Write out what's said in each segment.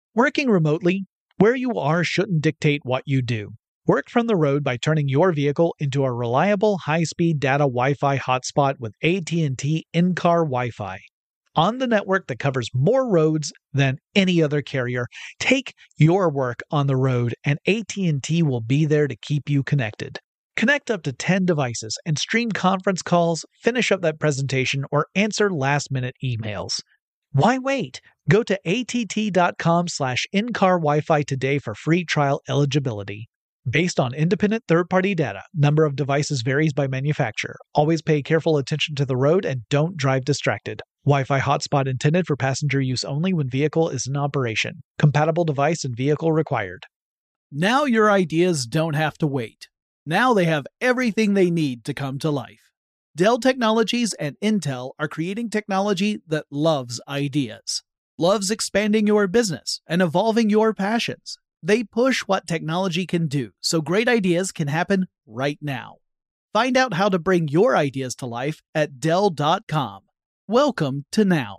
Working remotely, where you are shouldn't dictate what you do. Work from the road by turning your vehicle into a reliable high-speed data Wi-Fi hotspot with AT&T in-car Wi-Fi. On the network that covers more roads than any other carrier, take your work on the road and AT&T will be there to keep you connected. Connect up to 10 devices and stream conference calls, finish up that presentation, or answer last-minute emails. Why wait? Go to att.com/in-car Wi-Fi today for free trial eligibility. Based on independent third-party data, number of devices varies by manufacturer. Always pay careful attention to the road and don't drive distracted. Wi-Fi hotspot intended for passenger use only when vehicle is in operation. Compatible device and vehicle required. Now your ideas don't have to wait. Now they have everything they need to come to life. Dell Technologies and Intel are creating technology that loves ideas, loves expanding your business and evolving your passions. They push what technology can do so great ideas can happen right now. Find out how to bring your ideas to life at Dell.com. Welcome to Now.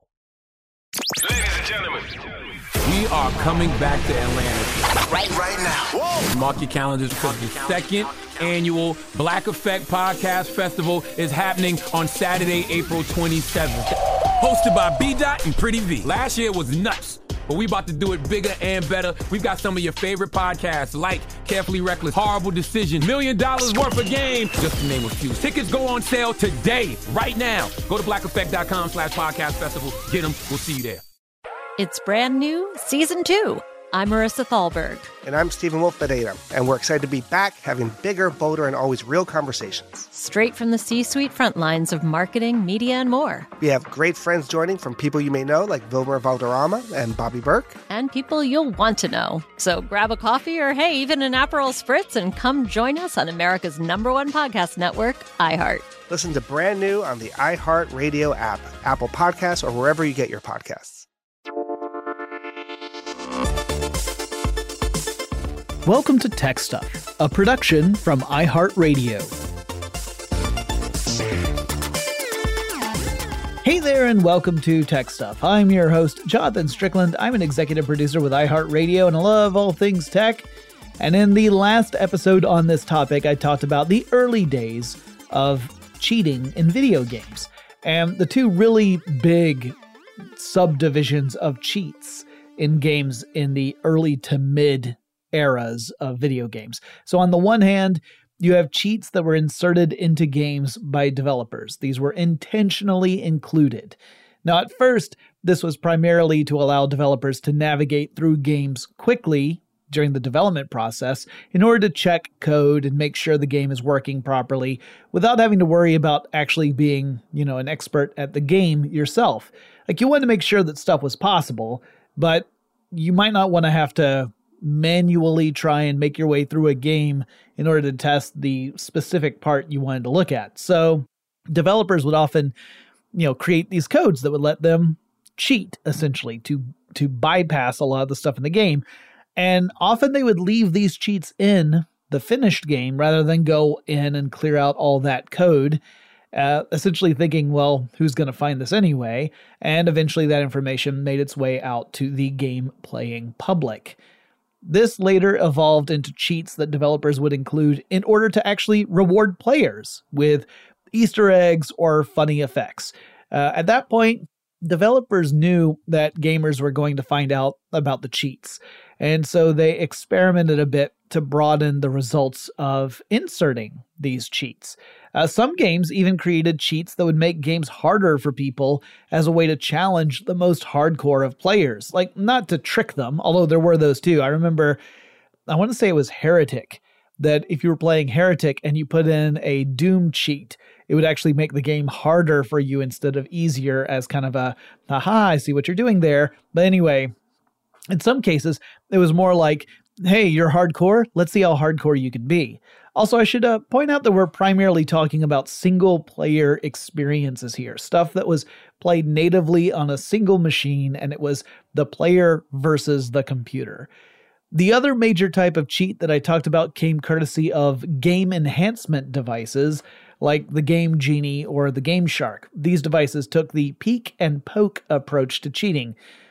Ladies and gentlemen, we are coming back to Atlanta right now. Whoa. Mark your calendars because the second annual Black Effect Podcast Festival is happening on Saturday, April 27th. Hosted by B-Dot and Pretty V. Last year was nuts, but we about to do it bigger and better. We've got some of your favorite podcasts like Carefully Reckless, Horrible Decision, $1 Million Worth of Game, just to name a few. Tickets go on sale today, right now. Go to blackeffect.com/podcast festival. Get them. We'll see you there. It's brand new, Season 2. I'm Marissa Thalberg. And I'm Stephen Wolf Pereira, and we're excited to be back having bigger, bolder, and always real conversations. Straight from the C-suite front lines of marketing, media, and more. We have great friends joining from people you may know, like Wilmer Valderrama and Bobby Burke. And people you'll want to know. So grab a coffee or, hey, even an Aperol Spritz and come join us on America's #1 podcast network, iHeart. Listen to Brand New on the iHeart Radio app, Apple Podcasts, or wherever you get your podcasts. Welcome to Tech Stuff, a production from iHeartRadio. Hey there and welcome to Tech Stuff. I'm your host, Jonathan Strickland. I'm an executive producer with iHeartRadio and I love all things tech. And in the last episode on this topic, I talked about the early days of cheating in video games and the two really big subdivisions of cheats in games in the early to mid eras of video games. So on the one hand, you have cheats that were inserted into games by developers. These were intentionally included. Now, at first, this was primarily to allow developers to navigate through games quickly during the development process in order to check code and make sure the game is working properly without having to worry about actually being, an expert at the game yourself. Like, you wanted to make sure that stuff was possible, but you might not want to have to manually try and make your way through a game in order to test the specific part you wanted to look at. So developers would often, create these codes that would let them cheat, essentially, to bypass a lot of the stuff in the game. And often they would leave these cheats in the finished game rather than go in and clear out all that code, essentially thinking, well, who's going to find this anyway? And eventually that information made its way out to the game-playing public. This later evolved into cheats that developers would include in order to actually reward players with Easter eggs or funny effects. At that point, developers knew that gamers were going to find out about the cheats, and so they experimented a bit to broaden the results of inserting these cheats. Some games even created cheats that would make games harder for people as a way to challenge the most hardcore of players. Like, not to trick them, although there were those too. I remember, I want to say it was Heretic, that if you were playing Heretic and you put in a Doom cheat, it would actually make the game harder for you instead of easier as kind of a, haha, I see what you're doing there. But anyway, in some cases, it was more like, hey, you're hardcore, let's see how hardcore you can be. Also, I should point out that we're primarily talking about single-player experiences here, stuff that was played natively on a single machine, and it was the player versus the computer. The other major type of cheat that I talked about came courtesy of game enhancement devices, like the Game Genie or the Game Shark. These devices took the peek and poke approach to cheating,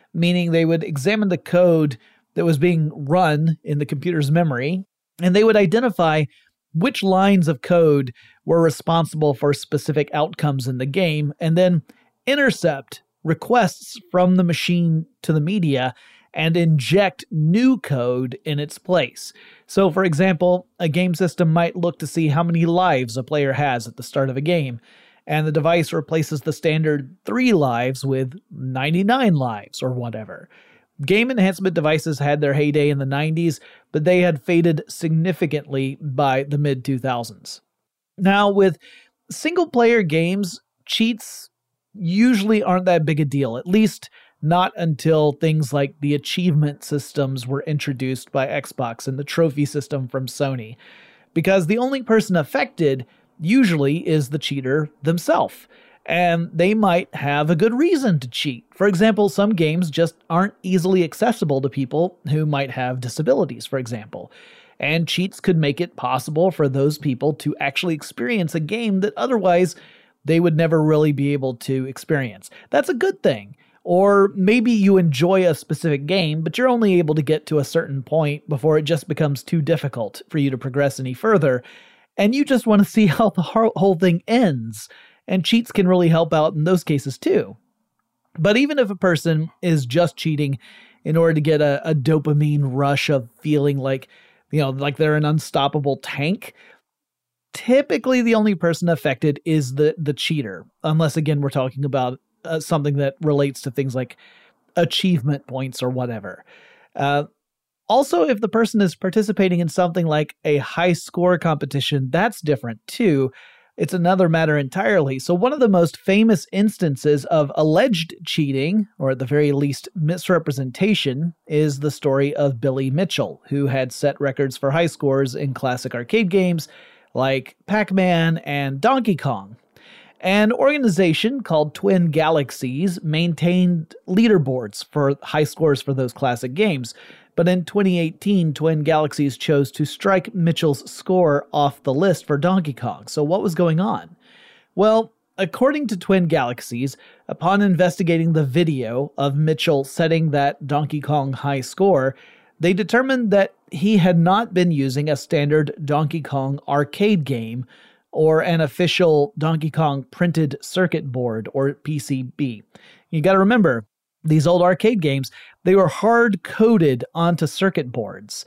meaning they would examine the code that was being run in the computer's memory, and they would identify which lines of code were responsible for specific outcomes in the game, and then intercept requests from the machine to the media and inject new code in its place. So, for example, a game system might look to see how many lives a player has at the start of a game, and the device replaces the standard 3 lives with 99 lives or whatever. Game enhancement devices had their heyday in the 90s, but they had faded significantly by the mid-2000s. Now, with single-player games, cheats usually aren't that big a deal, at least not until things like the achievement systems were introduced by Xbox and the trophy system from Sony, because the only person affected usually is the cheater themselves. And they might have a good reason to cheat. For example, some games just aren't easily accessible to people who might have disabilities, for example. And cheats could make it possible for those people to actually experience a game that otherwise they would never really be able to experience. That's a good thing. Or maybe you enjoy a specific game, but you're only able to get to a certain point before it just becomes too difficult for you to progress any further. And you just want to see how the whole thing ends. And cheats can really help out in those cases too. But even if a person is just cheating in order to get a dopamine rush of feeling like, like they're an unstoppable tank, typically the only person affected is the cheater. Unless, again, we're talking about something that relates to things like achievement points or whatever. Also, if the person is participating in something like a high score competition, that's different too. It's another matter entirely. So one of the most famous instances of alleged cheating, or at the very least misrepresentation, is the story of Billy Mitchell, who had set records for high scores in classic arcade games like Pac-Man and Donkey Kong. An organization called Twin Galaxies maintained leaderboards for high scores for those classic games. But in 2018, Twin Galaxies chose to strike Mitchell's score off the list for Donkey Kong. So what was going on? Well, according to Twin Galaxies, upon investigating the video of Mitchell setting that Donkey Kong high score, they determined that he had not been using a standard Donkey Kong arcade game or an official Donkey Kong printed circuit board, or PCB. You gotta remember, these old arcade games, they were hard-coded onto circuit boards.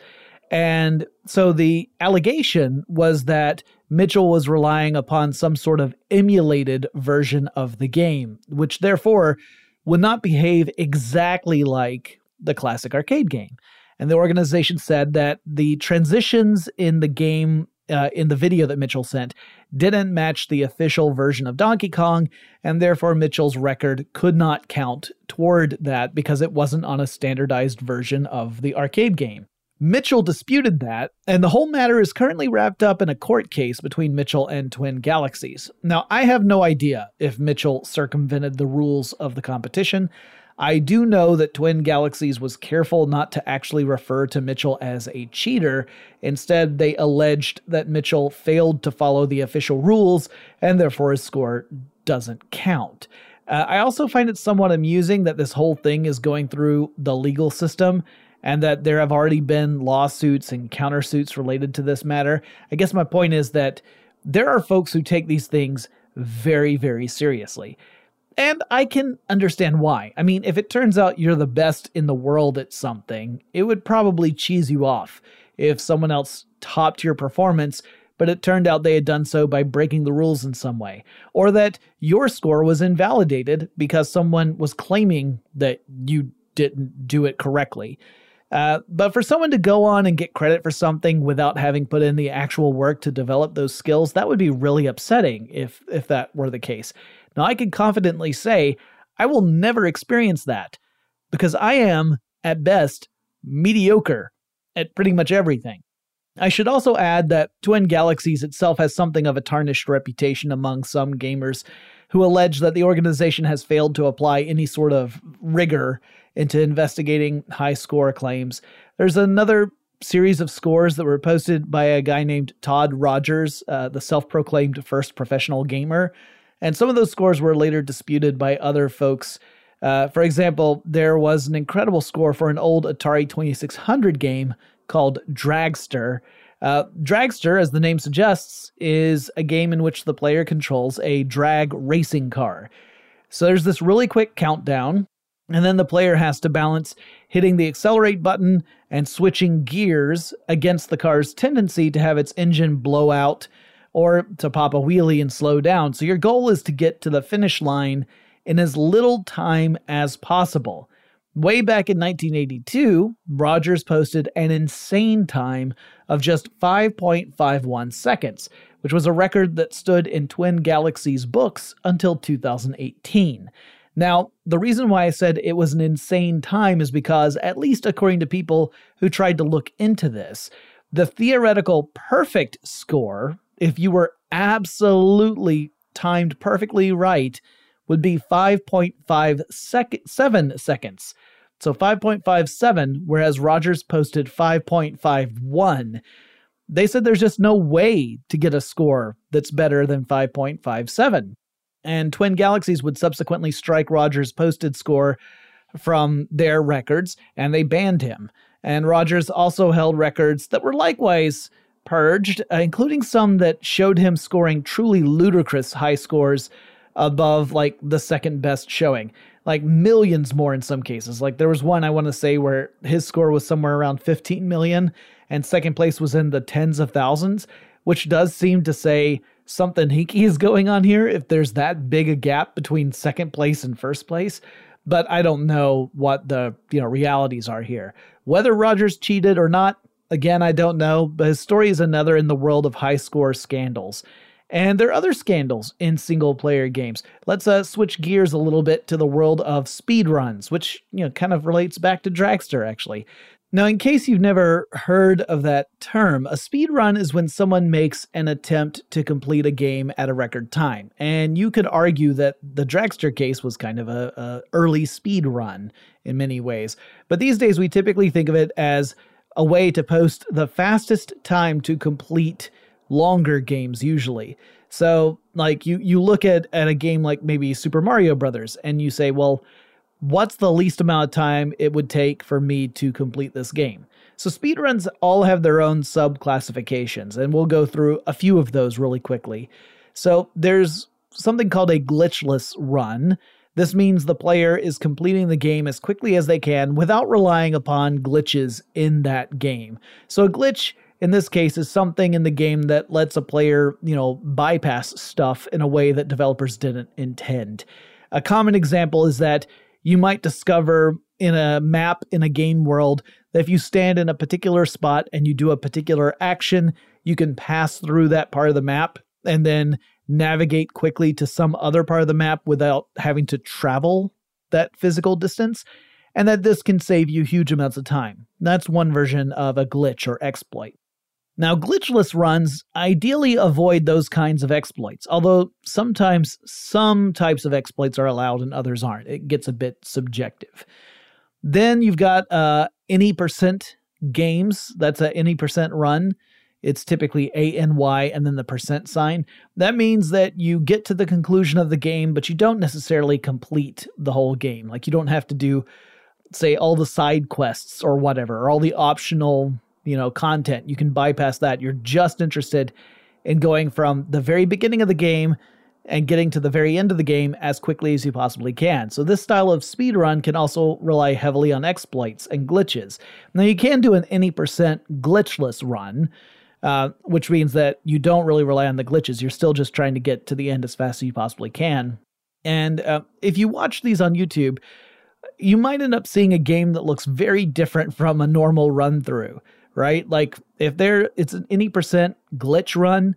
And so the allegation was that Mitchell was relying upon some sort of emulated version of the game, which therefore would not behave exactly like the classic arcade game. And the organization said that the transitions in the game, in the video that Mitchell sent, didn't match the official version of Donkey Kong, and therefore Mitchell's record could not count toward that because it wasn't on a standardized version of the arcade game. Mitchell disputed that, and the whole matter is currently wrapped up in a court case between Mitchell and Twin Galaxies. Now, I have no idea if Mitchell circumvented the rules of the competition. I do know that Twin Galaxies was careful not to actually refer to Mitchell as a cheater. Instead, they alleged that Mitchell failed to follow the official rules, and therefore his score doesn't count. I also find it somewhat amusing that this whole thing is going through the legal system, and that there have already been lawsuits and countersuits related to this matter. I guess my point is that there are folks who take these things very, very seriously. And I can understand why. I mean, if it turns out you're the best in the world at something, it would probably cheese you off if someone else topped your performance, but it turned out they had done so by breaking the rules in some way. Or that your score was invalidated because someone was claiming that you didn't do it correctly. But for someone to go on and get credit for something without having put in the actual work to develop those skills, that would be really upsetting if that were the case. Now, I can confidently say I will never experience that because I am, at best, mediocre at pretty much everything. I should also add that Twin Galaxies itself has something of a tarnished reputation among some gamers who allege that the organization has failed to apply any sort of rigor into investigating high score claims. There's another series of scores that were posted by a guy named Todd Rogers, the self-proclaimed first professional gamer. And some of those scores were later disputed by other folks For example, there was an incredible score for an old Atari 2600 game called Dragster. Dragster, as the name suggests, is a game in which the player controls a drag racing car. So there's this really quick countdown, and then the player has to balance hitting the accelerate button and switching gears against the car's tendency to have its engine blow out or to pop a wheelie and slow down. So your goal is to get to the finish line in as little time as possible. Way back in 1982, Rogers posted an insane time of just 5.51 seconds, which was a record that stood in Twin Galaxies books until 2018. Now, the reason why I said it was an insane time is because, at least according to people who tried to look into this, the theoretical perfect score, if you were absolutely timed perfectly right, would be 5.57 seconds. So 5.57, whereas Rogers posted 5.51. They said there's just no way to get a score that's better than 5.57. And Twin Galaxies would subsequently strike Rogers' posted score from their records, and they banned him. And Rogers also held records that were likewise purged, including some that showed him scoring truly ludicrous high scores above, like, the second best showing. Like, millions more in some cases. Like, there was one, I want to say, where his score was somewhere around 15 million, and second place was in the tens of thousands, which does seem to say something hinky is going on here if there's that big a gap between second place and first place. But I don't know what the realities are here. Whether Rogers cheated or not, again, I don't know, but his story is another in the world of high score scandals. And there are other scandals in single-player games. Let's switch gears a little bit to the world of speedruns, which kind of relates back to Dragster, actually. Now, in case you've never heard of that term, a speedrun is when someone makes an attempt to complete a game at a record time. And you could argue that the Dragster case was kind of a early speedrun in many ways. But these days, we typically think of it as a way to post the fastest time to complete longer games usually. So like you look at a game like maybe Super Mario Brothers and you say, well, what's the least amount of time it would take for me to complete this game? So speedruns all have their own sub-classifications, and we'll go through a few of those really quickly. So there's something called a glitchless run. This means the player is completing the game as quickly as they can without relying upon glitches in that game. So a glitch in this case is something in the game that lets a player, bypass stuff in a way that developers didn't intend. A common example is that you might discover in a map in a game world that if you stand in a particular spot and you do a particular action, you can pass through that part of the map and then navigate quickly to some other part of the map without having to travel that physical distance, and that this can save you huge amounts of time. That's one version of a glitch or exploit. Now, glitchless runs ideally avoid those kinds of exploits, although sometimes some types of exploits are allowed and others aren't. It gets a bit subjective. Then you've got any percent games. That's a any percent run. It's typically ANY and then the percent sign. That means that you get to the conclusion of the game, but you don't necessarily complete the whole game. Like, you don't have to do, say, all the side quests or whatever, or all the optional content. You can bypass that. You're just interested in going from the very beginning of the game and getting to the very end of the game as quickly as you possibly can. So this style of speedrun can also rely heavily on exploits and glitches. Now, you can do an any percent glitchless run, which means that you don't really rely on the glitches. You're still just trying to get to the end as fast as you possibly can. And if you watch these on YouTube, you might end up seeing a game that looks very different from a normal run through. Right? Like, if it's an any percent glitch run,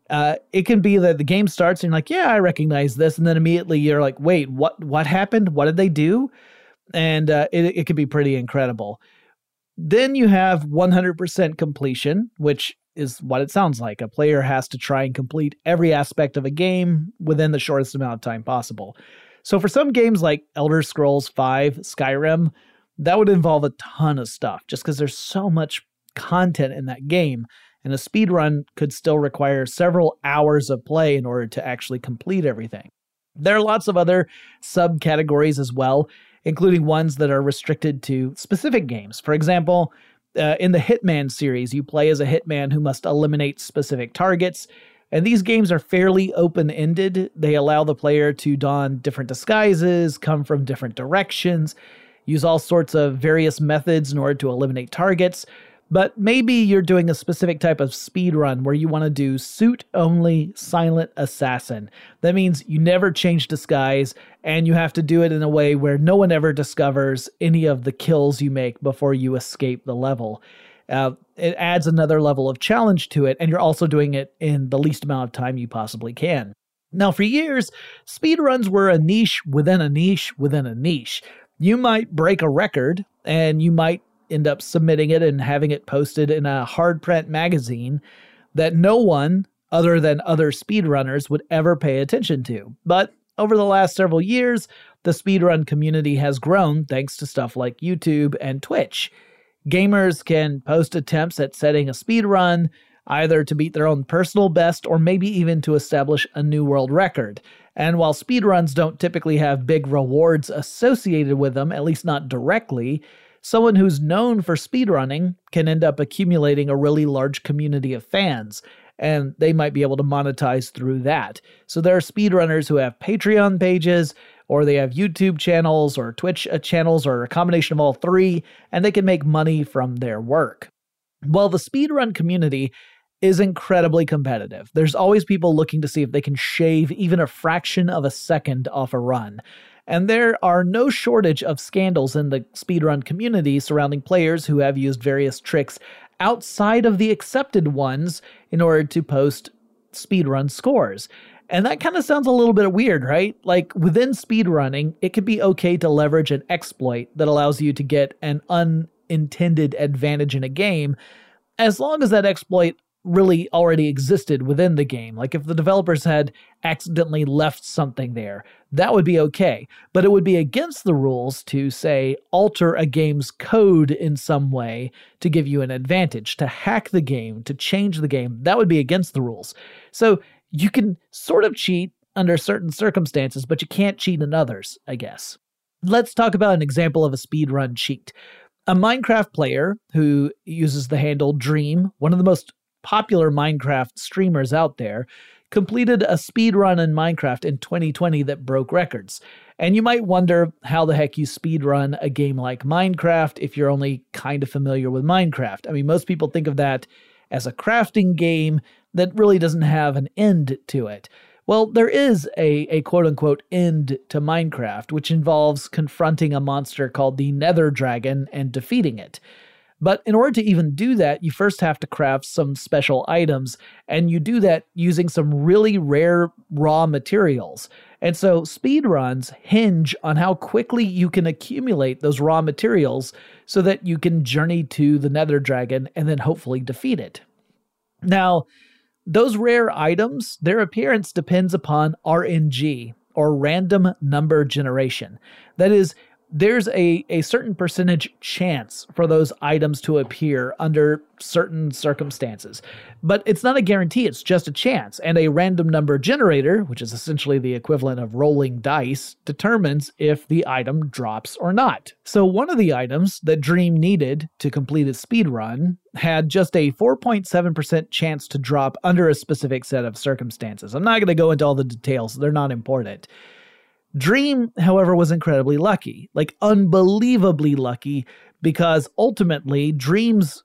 it can be that the game starts and you're like, yeah, I recognize this. And then immediately you're like, wait, what happened? What did they do? And it can be pretty incredible. Then you have 100% completion, which is what it sounds like. A player has to try and complete every aspect of a game within the shortest amount of time possible. So for some games like Elder Scrolls V, Skyrim, that would involve a ton of stuff just because there's so much content in that game, and a speedrun could still require several hours of play in order to actually complete everything. There are lots of other subcategories as well, including ones that are restricted to specific games. For example, in the Hitman series, you play as a hitman who must eliminate specific targets. And these games are fairly open-ended. They allow the player to don different disguises, come from different directions, use all sorts of various methods in order to eliminate targets. But maybe you're doing a specific type of speed run where you want to do suit-only silent assassin. That means you never change disguise, and you have to do it in a way where no one ever discovers any of the kills you make before you escape the level. It adds another level of challenge to it, and you're also doing it in the least amount of time you possibly can. Now, for years, speedruns were a niche within a niche within a niche. You might break a record, and you might end up submitting it and having it posted in a hard print magazine that no one other than other speedrunners would ever pay attention to. But over the last several years, the speedrun community has grown thanks to stuff like YouTube and Twitch. Gamers can post attempts at setting a speedrun, either to beat their own personal best or maybe even to establish a new world record. And while speedruns don't typically have big rewards associated with them, at least not directly, someone who's known for speedrunning can end up accumulating a really large community of fans, and they might be able to monetize through that. So there are speedrunners who have Patreon pages, or they have YouTube channels, or Twitch channels, or a combination of all three, and they can make money from their work. Well, the speedrun community is incredibly competitive. There's always people looking to see if they can shave even a fraction of a second off a run. And there are no shortage of scandals in the speedrun community surrounding players who have used various tricks outside of the accepted ones in order to post speedrun scores. And that kind of sounds a little bit weird, right? Like within speedrunning, it could be okay to leverage an exploit that allows you to get an unintended advantage in a game, as long as that exploit really already existed within the game. Like if the developers had accidentally left something there, that would be okay. But it would be against the rules to, say, alter a game's code in some way to give you an advantage, to hack the game, to change the game. That would be against the rules. So you can sort of cheat under certain circumstances, but you can't cheat in others, I guess. Let's talk about an example of a speedrun cheat. A Minecraft player who uses the handle Dream, one of the most popular Minecraft streamers out there, completed a speedrun in Minecraft in 2020 that broke records. And you might wonder how the heck you speedrun a game like Minecraft if you're only kind of familiar with Minecraft. I mean, most people think of that as a crafting game that really doesn't have an end to it. Well, there is a quote-unquote end to Minecraft, which involves confronting a monster called the Nether Dragon and defeating it. But in order to even do that, you first have to craft some special items, and you do that using some really rare raw materials. And so speedruns hinge on how quickly you can accumulate those raw materials so that you can journey to the Nether Dragon and then hopefully defeat it. Now, those rare items, their appearance depends upon RNG, or random number generation. That is, there's a certain percentage chance for those items to appear under certain circumstances. But it's not a guarantee, it's just a chance. And a random number generator, which is essentially the equivalent of rolling dice, determines if the item drops or not. So one of the items that Dream needed to complete its speedrun had just a 4.7% chance to drop under a specific set of circumstances. I'm not going to go into all the details, they're not important. Dream, however, was incredibly lucky, like unbelievably lucky, because ultimately Dream's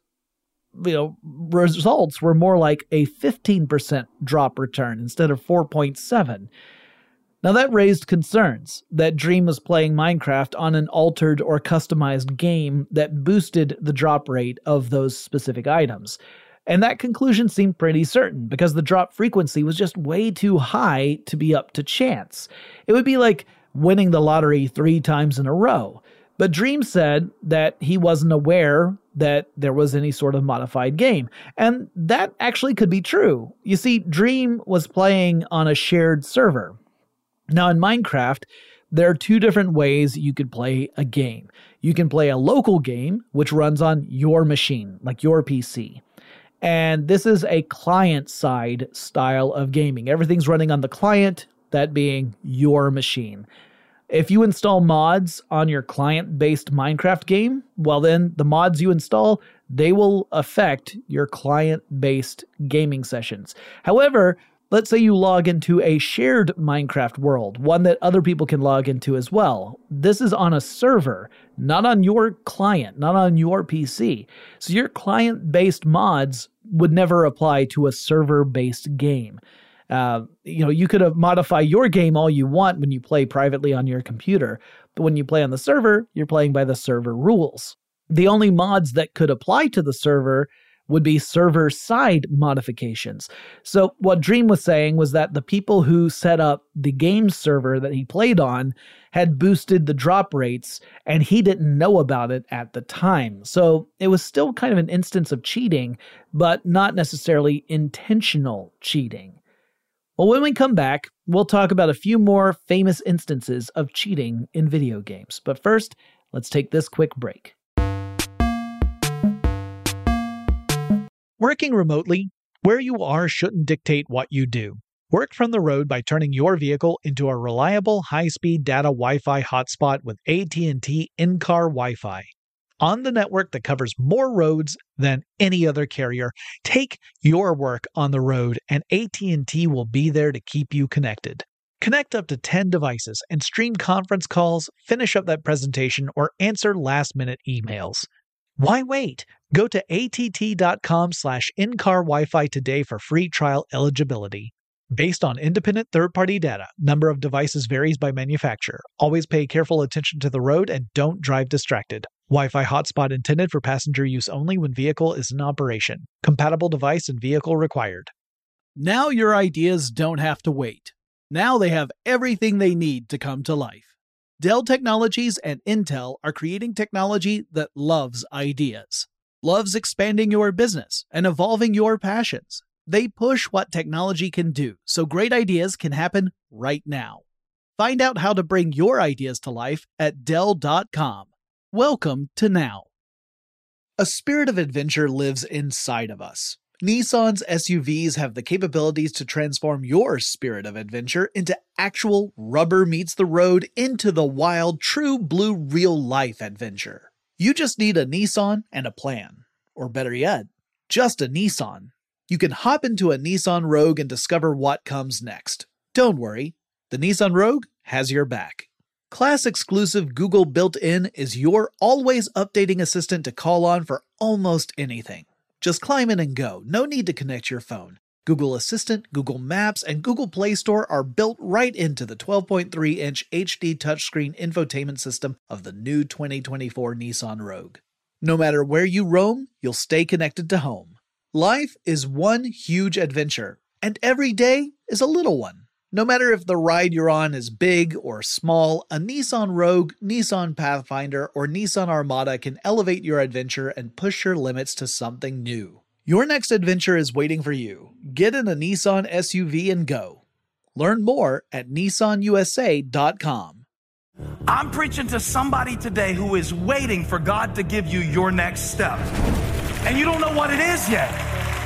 results were more like a 15% drop return instead of 4.7. Now that raised concerns that Dream was playing Minecraft on an altered or customized game that boosted the drop rate of those specific items. And that conclusion seemed pretty certain because the drop frequency was just way too high to be up to chance. It would be like winning the lottery 3 times in a row. But Dream said that he wasn't aware that there was any sort of modified game. And that actually could be true. You see, Dream was playing on a shared server. Now in Minecraft, there are 2 different ways you could play a game. You can play a local game, which runs on your machine, like your PC. And this is a client-side style of gaming. Everything's running on the client. that being your machine. If you install mods on your client-based Minecraft game, well then the mods you install, they will affect your client-based gaming sessions. However, let's say you log into a shared Minecraft world, one that other people can log into as well. This is on a server, not on your client, not on your PC. So your client-based mods would never apply to a server-based game. You could modify your game all you want when you play privately on your computer, but when you play on the server, you're playing by the server rules. The only mods that could apply to the server would be server-side modifications. So what Dream was saying was that the people who set up the game server that he played on had boosted the drop rates, and he didn't know about it at the time. So it was still kind of an instance of cheating, but not necessarily intentional cheating. Well, when we come back, we'll talk about a few more famous instances of cheating in video games. But first, let's take this quick break. Working remotely, where you are shouldn't dictate what you do. Work from the road by turning your vehicle into a reliable high-speed data Wi-Fi hotspot with AT&T in-car Wi-Fi. On the network that covers more roads than any other carrier, take your work on the road and AT&T will be there to keep you connected. Connect up to 10 devices and stream conference calls, finish up that presentation, or answer last-minute emails. Why wait? Go to att.com/in-car Wi-Fi today for free trial eligibility. Based on independent third-party data, number of devices varies by manufacturer. Always pay careful attention to the road and don't drive distracted. Wi-Fi hotspot intended for passenger use only when vehicle is in operation. Compatible device and vehicle required. Now your ideas don't have to wait. Now they have everything they need to come to life. Dell Technologies and Intel are creating technology that loves ideas, loves expanding your business and evolving your passions. They push what technology can do, so great ideas can happen right now. Find out how to bring your ideas to life at Dell.com. Welcome to Now. A spirit of adventure lives inside of us. Nissan's SUVs have the capabilities to transform your spirit of adventure into actual rubber meets the road into the wild, true blue real-life adventure. You just need a Nissan and a plan. Or better yet, just a Nissan. You can hop into a Nissan Rogue and discover what comes next. Don't worry, the Nissan Rogue has your back. Class-exclusive Google built-in is your always updating assistant to call on for almost anything. Just climb in and go, no need to connect your phone. Google Assistant, Google Maps, and Google Play Store are built right into the 12.3-inch HD touchscreen infotainment system of the new 2024 Nissan Rogue. No matter where you roam, you'll stay connected to home. Life is one huge adventure, and every day is a little one. No matter if the ride you're on is big or small, a Nissan Rogue, Nissan Pathfinder, or Nissan Armada can elevate your adventure and push your limits to something new. Your next adventure is waiting for you. Get in a Nissan SUV and go. Learn more at nissanusa.com. I'm preaching to somebody today who is waiting for God to give you your next step. And you don't know what it is yet.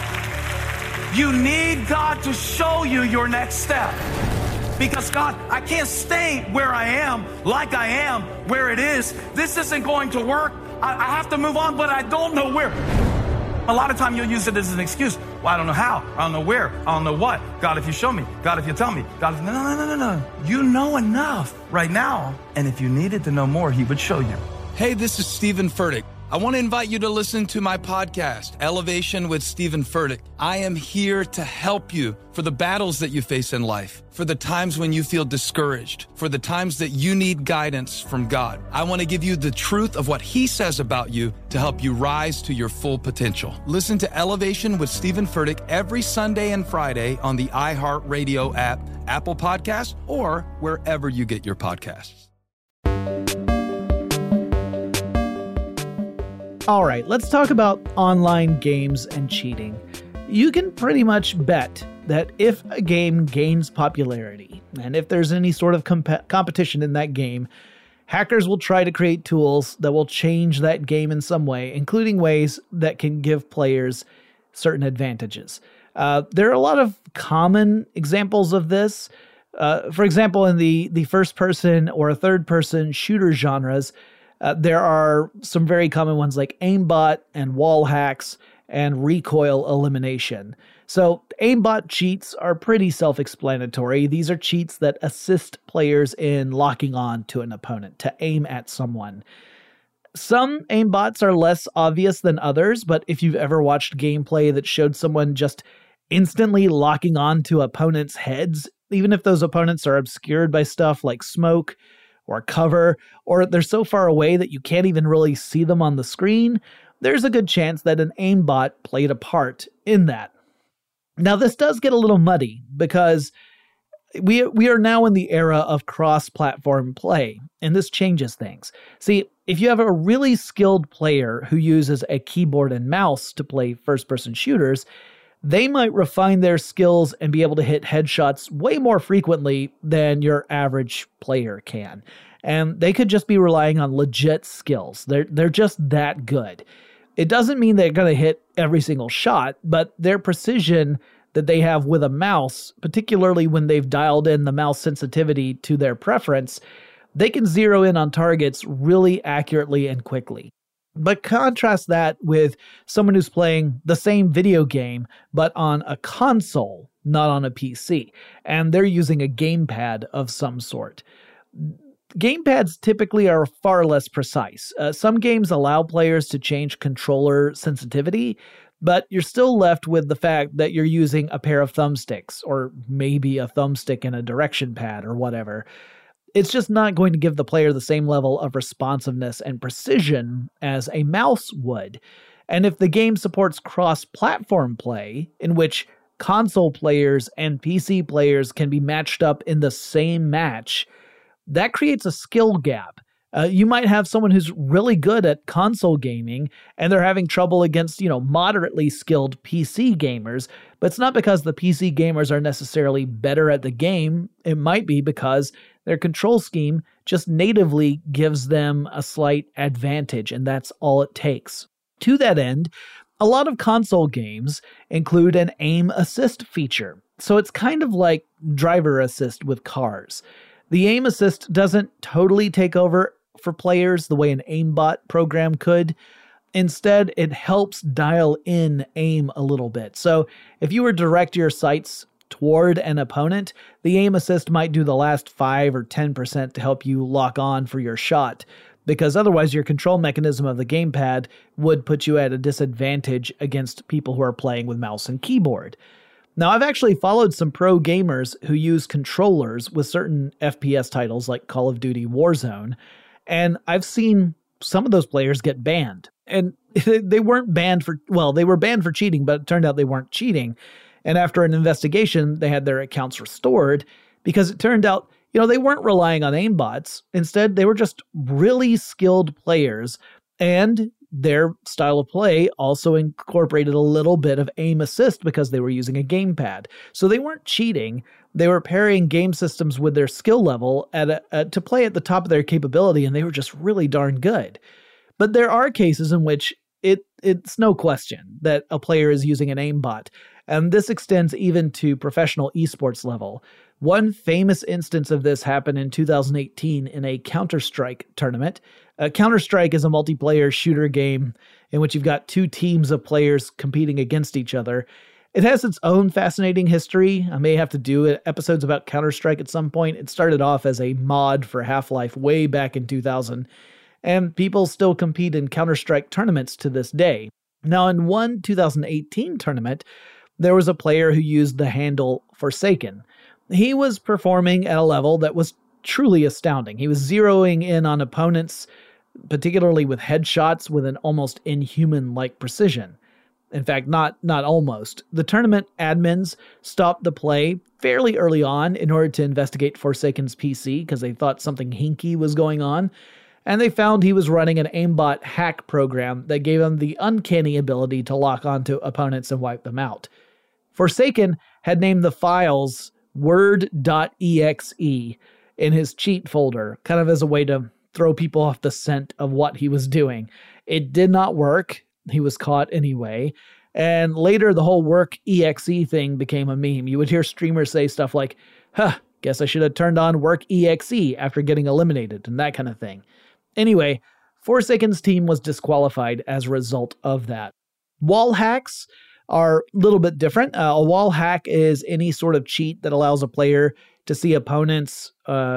You need God to show you your next step. Because God, I can't stay where I am, like I am, where it is. This isn't going to work. I have to move on, but I don't know where. A lot of time you'll use it as an excuse. Well, I don't know how. I don't know where. I don't know what. God, if you show me. God, if you tell me. God, if... No. You know enough right now. And if you needed to know more, he would show you. Hey, this is Stephen Furtick. I want to invite you to listen to my podcast, Elevation with Stephen Furtick. I am here to help you for the battles that you face in life, for the times when you feel discouraged, for the times that you need guidance from God. I want to give you the truth of what he says about you to help you rise to your full potential. Listen to Elevation with Stephen Furtick every Sunday and Friday on the iHeartRadio app, Apple Podcasts, or wherever you get your podcasts. All right, let's talk about online games and cheating. You can pretty much bet that if a game gains popularity, and if there's any sort of competition in that game, hackers will try to create tools that will change that game in some way, including ways that can give players certain advantages. There are a lot of common examples of this. For example, in the first-person or third-person shooter genres, there are some very common ones like aimbot and wall hacks and recoil elimination. So aimbot cheats are pretty self-explanatory. These are cheats that assist players in locking on to an opponent to aim at someone. Some aimbots are less obvious than others, but if you've ever watched gameplay that showed someone just instantly locking on to opponents' heads, even if those opponents are obscured by stuff like smoke or cover, or they're so far away that you can't even really see them on the screen, there's a good chance that an aimbot played a part in that. Now, this does get a little muddy because we are now in the era of cross-platform play, and this changes things. See, if you have a really skilled player who uses a keyboard and mouse to play first-person shooters, they might refine their skills and be able to hit headshots way more frequently than your average player can. And they could just be relying on legit skills. They're just that good. It doesn't mean they're going to hit every single shot, but their precision that they have with a mouse, particularly when they've dialed in the mouse sensitivity to their preference, they can zero in on targets really accurately and quickly. But contrast that with someone who's playing the same video game, but on a console, not on a PC, and they're using a gamepad of some sort. Gamepads typically are far less precise. Some games allow players to change controller sensitivity, but you're still left with the fact that you're using a pair of thumbsticks, or maybe a thumbstick and a direction pad or whatever. It's just not going to give the player the same level of responsiveness and precision as a mouse would. And if the game supports cross-platform play, in which console players and PC players can be matched up in the same match, that creates a skill gap. You might have someone who's really good at console gaming and they're having trouble against, moderately skilled PC gamers, but it's not because the PC gamers are necessarily better at the game. It might be because their control scheme just natively gives them a slight advantage, and that's all it takes. To that end, a lot of console games include an aim assist feature. So it's kind of like driver assist with cars. The aim assist doesn't totally take over for players the way an aimbot program could. Instead, it helps dial in aim a little bit. So if you were to direct your sights toward an opponent, the aim assist might do the last 5 or 10% to help you lock on for your shot, because otherwise your control mechanism of the gamepad would put you at a disadvantage against people who are playing with mouse and keyboard. Now, I've actually followed some pro gamers who use controllers with certain FPS titles like Call of Duty Warzone, and I've seen some of those players get banned. And they weren't banned for, they were banned for cheating, but it turned out they weren't cheating. And after an investigation, they had their accounts restored because it turned out, they weren't relying on aimbots. Instead, they were just really skilled players, and their style of play also incorporated a little bit of aim assist because they were using a gamepad. So they weren't cheating. They were pairing game systems with their skill level to play at the top of their capability, and they were just really darn good. But there are cases in which it's no question that a player is using an aimbot, and this extends even to professional esports level. One famous instance of this happened in 2018 in a Counter-Strike tournament. Counter-Strike is a multiplayer shooter game in which you've got two teams of players competing against each other. It has its own fascinating history. I may have to do episodes about Counter-Strike at some point. It started off as a mod for Half-Life way back in 2000, and people still compete in Counter-Strike tournaments to this day. Now, in one 2018 tournament, there was a player who used the handle Forsaken. He was performing at a level that was truly astounding. He was zeroing in on opponents, particularly with headshots with an almost inhuman-like precision. In fact, not almost. The tournament admins stopped the play fairly early on in order to investigate Forsaken's PC because they thought something hinky was going on, and they found he was running an aimbot hack program that gave him the uncanny ability to lock onto opponents and wipe them out. Forsaken had named the files word.exe in his cheat folder, kind of as a way to throw people off the scent of what he was doing. It did not work. He was caught anyway. And later, the whole work exe thing became a meme. You would hear streamers say stuff like, Guess I should have turned on work EXE after getting eliminated and that kind of thing. Anyway, Forsaken's team was disqualified as a result of that. Wall hacks are a little bit different. A wall hack is any sort of cheat that allows a player to see opponents,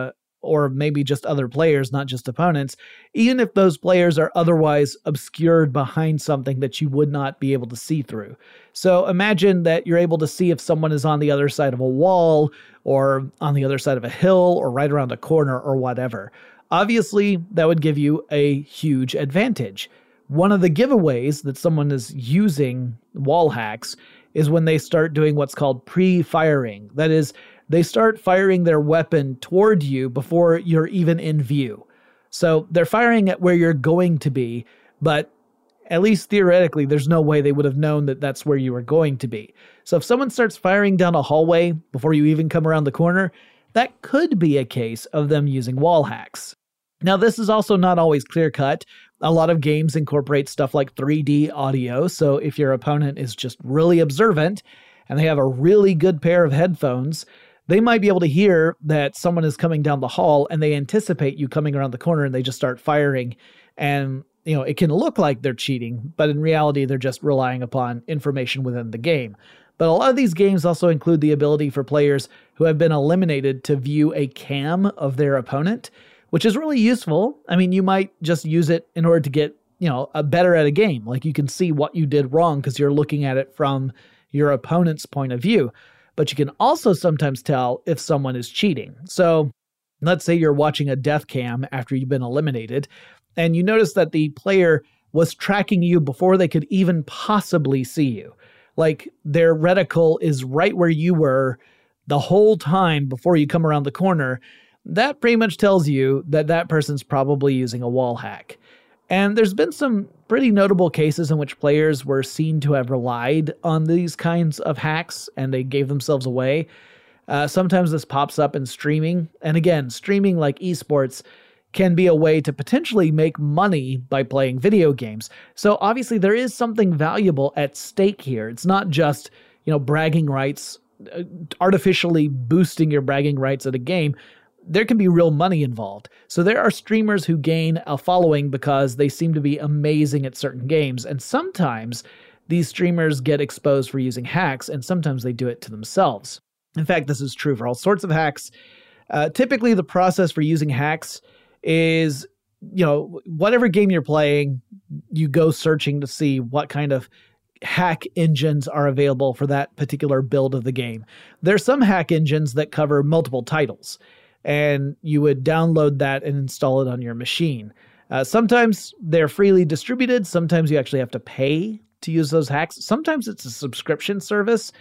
or maybe just other players, not just opponents, even if those players are otherwise obscured behind something that you would not be able to see through. So imagine that you're able to see if someone is on the other side of a wall, or on the other side of a hill, or right around a corner, or whatever. Obviously, that would give you a huge advantage. One of the giveaways that someone is using wall hacks is when they start doing what's called pre-firing. That is, they start firing their weapon toward you before you're even in view. So they're firing at where you're going to be, but at least theoretically, there's no way they would have known that that's where you were going to be. So if someone starts firing down a hallway before you even come around the corner, that could be a case of them using wall hacks. Now, this is also not always clear-cut. A lot of games incorporate stuff like 3D audio, so if your opponent is just really observant and they have a really good pair of headphones, they might be able to hear that someone is coming down the hall and they anticipate you coming around the corner and they just start firing. And, it can look like they're cheating, but in reality, they're just relying upon information within the game. But a lot of these games also include the ability for players who have been eliminated to view a cam of their opponent, which is really useful. I mean, you might just use it in order to get, better at a game. Like you can see what you did wrong because you're looking at it from your opponent's point of view. But you can also sometimes tell if someone is cheating. So let's say you're watching a death cam after you've been eliminated, and you notice that the player was tracking you before they could even possibly see you. Like their reticle is right where you were the whole time before you come around the corner. That pretty much tells you that that person's probably using a wall hack. And there's been some pretty notable cases in which players were seen to have relied on these kinds of hacks and they gave themselves away. Sometimes this pops up in streaming. And again, streaming like esports can be a way to potentially make money by playing video games. So obviously there is something valuable at stake here. It's not just, bragging rights, artificially boosting your bragging rights at a game. There can be real money involved. So there are streamers who gain a following because they seem to be amazing at certain games. And sometimes these streamers get exposed for using hacks, and sometimes they do it to themselves. In fact, this is true for all sorts of hacks. Typically, the process for using hacks is, whatever game you're playing, you go searching to see what kind of hack engines are available for that particular build of the game. There's some hack engines that cover multiple titles, and you would download that and install it on your machine. Sometimes they're freely distributed. Sometimes you actually have to pay to use those hacks. Sometimes it's a subscription service.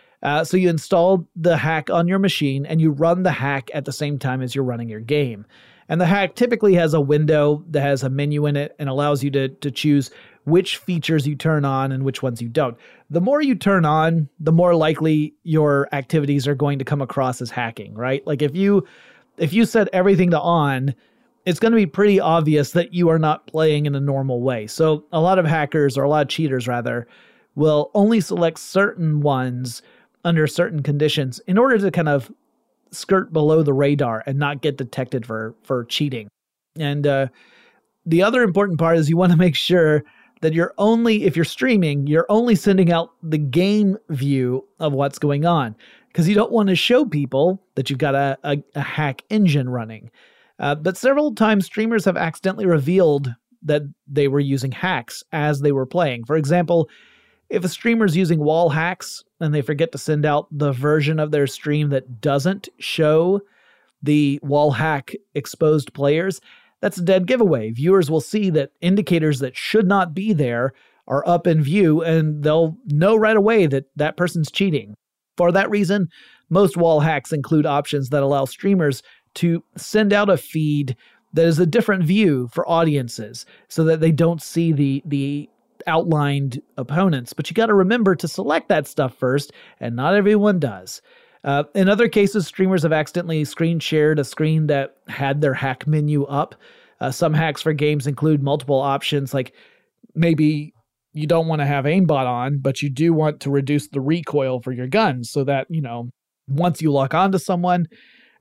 So you install the hack on your machine and you run the hack at the same time as you're running your game. And the hack typically has a window that has a menu in it and allows you to choose which features you turn on and which ones you don't. The more you turn on, the more likely your activities are going to come across as hacking, right? Like if you set everything to on, it's going to be pretty obvious that you are not playing in a normal way. So a lot of hackers, or a lot of cheaters rather, will only select certain ones under certain conditions in order to kind of skirt below the radar and not get detected for cheating. And the other important part is you want to make sure that if you're streaming, you're only sending out the game view of what's going on, because you don't want to show people that you've got a hack engine running. But several times streamers have accidentally revealed that they were using hacks as they were playing. For example, if a streamer's using wall hacks and they forget to send out the version of their stream that doesn't show the wall hack exposed players, that's a dead giveaway. Viewers will see that indicators that should not be there are up in view, and they'll know right away that that person's cheating. For that reason, most wall hacks include options that allow streamers to send out a feed that is a different view for audiences so that they don't see the outlined opponents. But you got to remember to select that stuff first, and not everyone does. In other cases, streamers have accidentally screen shared a screen that had their hack menu up. Some hacks for games include multiple options, like maybe you don't want to have aimbot on, but you do want to reduce the recoil for your guns so that, once you lock onto someone,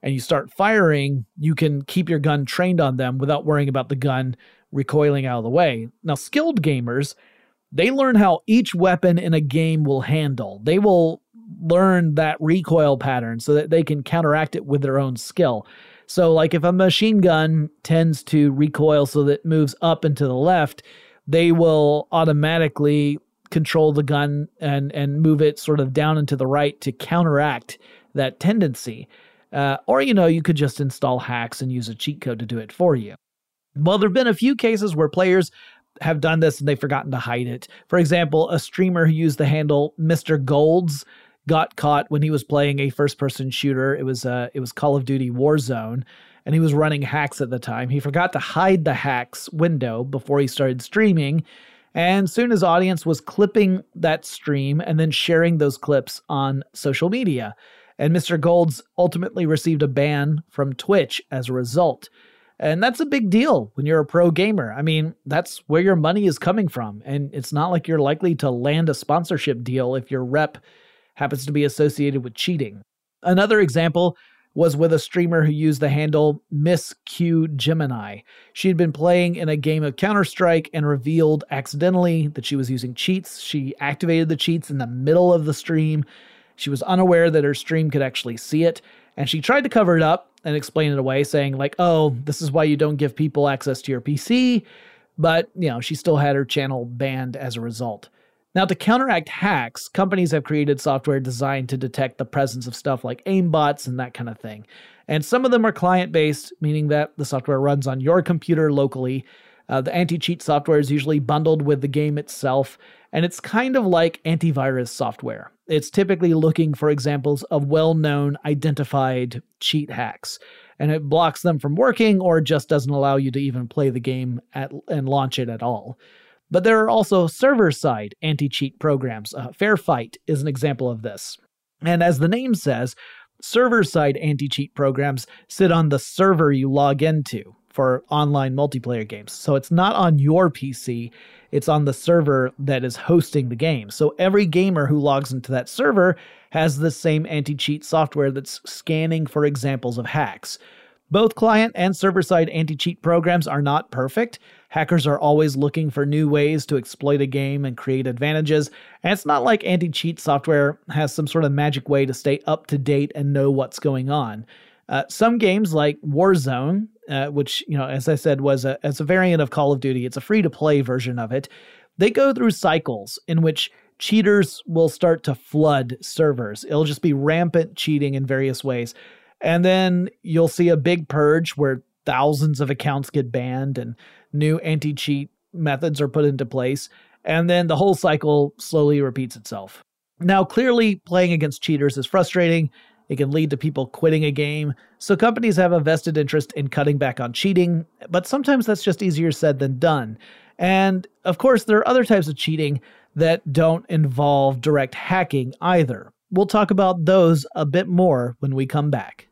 and you start firing, you can keep your gun trained on them without worrying about the gun recoiling out of the way. Now, skilled gamers, they learn how each weapon in a game will handle. They will learn that recoil pattern so that they can counteract it with their own skill. So like if a machine gun tends to recoil so that it moves up and to the left, they will automatically control the gun and move it sort of down and to the right to counteract that tendency. Or, you could just install hacks and use a cheat code to do it for you. Well, there have been a few cases where players have done this and they've forgotten to hide it. For example, a streamer who used the handle Mr. Golds got caught when he was playing a first-person shooter. It was Call of Duty Warzone, and he was running hacks at the time. He forgot to hide the hacks window before he started streaming, and soon his audience was clipping that stream and then sharing those clips on social media. And Mr. Golds ultimately received a ban from Twitch as a result. And that's a big deal when you're a pro gamer. I mean, that's where your money is coming from. And it's not like you're likely to land a sponsorship deal if your rep happens to be associated with cheating. Another example was with a streamer who used the handle Miss Q Gemini. She had been playing in a game of Counter-Strike and revealed accidentally that she was using cheats. She activated the cheats in the middle of the stream. She was unaware that her stream could actually see it, and she tried to cover it up and explain it away, saying like, oh, this is why you don't give people access to your PC. But, she still had her channel banned as a result. Now, to counteract hacks, companies have created software designed to detect the presence of stuff like aimbots and that kind of thing. And some of them are client-based, meaning that the software runs on your computer locally. The anti-cheat software is usually bundled with the game itself, and it's kind of like antivirus software. It's typically looking for examples of well-known identified cheat hacks, and it blocks them from working or just doesn't allow you to even play the game and launch it at all. But there are also server-side anti-cheat programs. Fair Fight is an example of this. And as the name says, server-side anti-cheat programs sit on the server you log into for online multiplayer games. So it's not on your PC, it's on the server that is hosting the game. So every gamer who logs into that server has the same anti-cheat software that's scanning for examples of hacks. Both client and server-side anti-cheat programs are not perfect. Hackers are always looking for new ways to exploit a game and create advantages, and it's not like anti-cheat software has some sort of magic way to stay up to date and know what's going on. Some games like Warzone, which, as I said, was a variant of Call of Duty. It's a free-to-play version of it. They go through cycles in which cheaters will start to flood servers. It'll just be rampant cheating in various ways. And then you'll see a big purge where thousands of accounts get banned and new anti-cheat methods are put into place. And then the whole cycle slowly repeats itself. Now, clearly, playing against cheaters is frustrating. It can lead to people quitting a game. So companies have a vested interest in cutting back on cheating, but sometimes that's just easier said than done. And of course, there are other types of cheating that don't involve direct hacking either. We'll talk about those a bit more when we come back.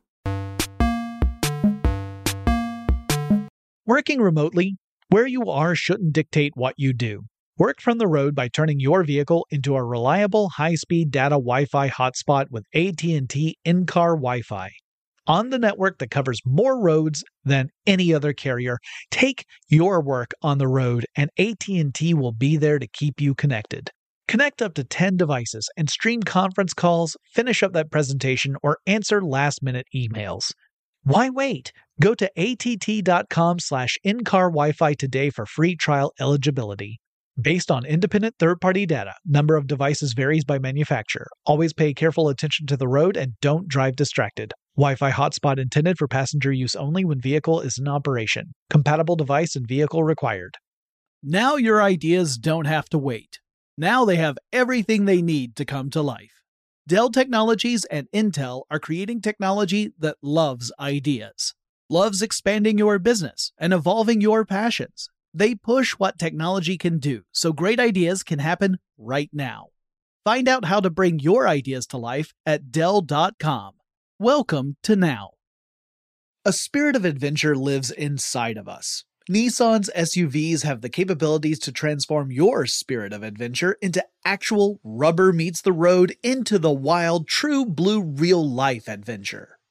Working remotely, where you are shouldn't dictate what you do. Work from the road by turning your vehicle into a reliable high-speed data Wi-Fi hotspot with AT&T in-car Wi-Fi. On the network that covers more roads than any other carrier, take your work on the road and AT&T will be there to keep you connected. Connect up to 10 devices and stream conference calls, finish up that presentation, or answer last-minute emails. Why wait? Go to att.com/in-car Wi-Fi today for free trial eligibility. Based on independent third-party data, number of devices varies by manufacturer. Always pay careful attention to the road and don't drive distracted. Wi-Fi hotspot intended for passenger use only when vehicle is in operation. Compatible device and vehicle required. Now your ideas don't have to wait. Now they have everything they need to come to life. Dell Technologies and Intel are creating technology that loves ideas, loves expanding your business and evolving your passions. They push what technology can do so great ideas can happen right now. Find out how to bring your ideas to life at Dell.com. Welcome to Now. A spirit of adventure lives inside of us. Nissan's SUVs have the capabilities to transform your spirit of adventure into actual rubber meets the road into the wild, true blue real-life adventure.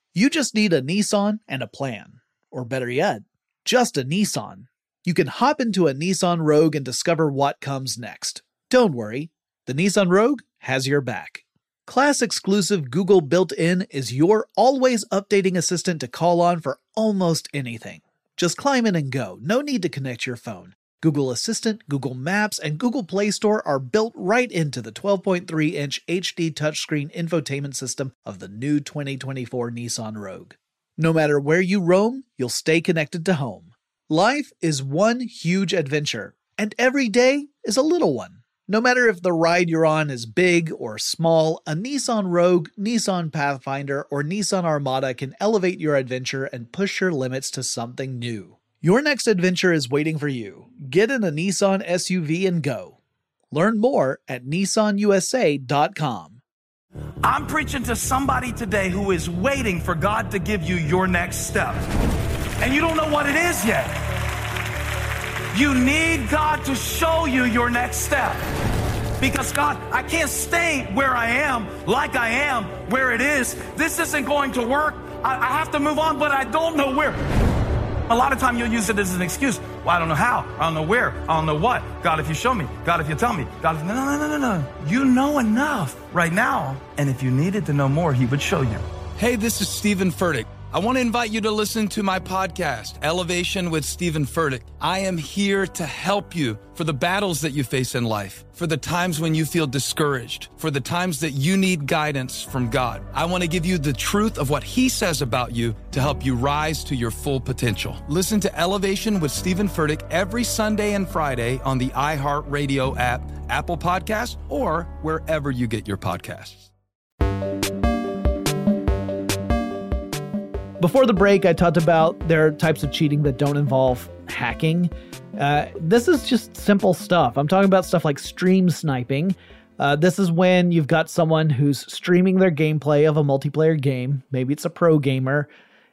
You just need a Nissan and a plan. Or better yet, just a Nissan. You can hop into a Nissan Rogue and discover what comes next. Don't worry, the Nissan Rogue has your back. Class-exclusive Google built-in is your always updating assistant to call on for almost anything. Just climb in and go, no need to connect your phone. Google Assistant, Google Maps, and Google Play Store are built right into the 12.3-inch HD touchscreen infotainment system of the new 2024 Nissan Rogue. No matter where you roam, you'll stay connected to home. Life is one huge adventure, and every day is a little one. No matter if the ride you're on is big or small, a Nissan Rogue, Nissan Pathfinder, or Nissan Armada can elevate your adventure and push your limits to something new. Your next adventure is waiting for you. Get in a Nissan SUV and go. Learn more at nissanusa.com. I'm preaching to somebody today who is waiting for God to give you your next step. And you don't know what it is yet. You need God to show you your next step. Because God, I can't stay where I am, like I am, where it is. This isn't going to work. I have to move on, but I don't know where. A lot of time you'll use it as an excuse. Well, I don't know how. I don't know where. I don't know what. God, if you show me. God, if you tell me. God, if... No. You know enough right now. And if you needed to know more, he would show you. Hey, this is Stephen Furtick. I want to invite you to listen to my podcast, Elevation with Stephen Furtick. I am here to help you for the battles that you face in life, for the times when you feel discouraged, for the times that you need guidance from God. I want to give you the truth of what he says about you to help you rise to your full potential. Listen to Elevation with Stephen Furtick every Sunday and Friday on the iHeartRadio app, Apple Podcasts, or wherever you get your podcasts. Before the break, I talked about there are types of cheating that don't involve hacking. This is just simple stuff. I'm talking about stuff like stream sniping. This is when you've got someone who's streaming their gameplay of a multiplayer game. Maybe it's a pro gamer,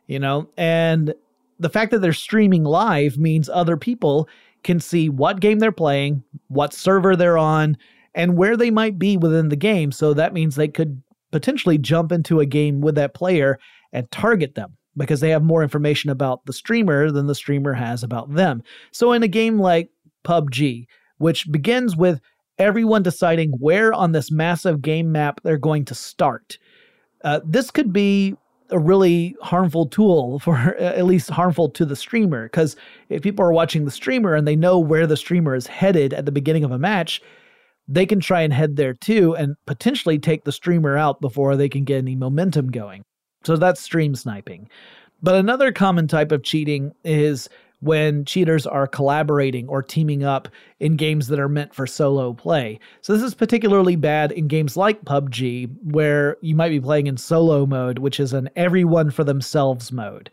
and the fact that they're streaming live means other people can see what game they're playing, what server they're on, and where they might be within the game. So that means they could potentially jump into a game with that player and target them because they have more information about the streamer than the streamer has about them. So in a game like PUBG, which begins with everyone deciding where on this massive game map they're going to start, this could be a really harmful tool, for at least harmful to the streamer, because if people are watching the streamer and they know where the streamer is headed at the beginning of a match, they can try and head there too and potentially take the streamer out before they can get any momentum going. So that's stream sniping. But another common type of cheating is when cheaters are collaborating or teaming up in games that are meant for solo play. So this is particularly bad in games like PUBG, where you might be playing in solo mode, which is an everyone for themselves mode.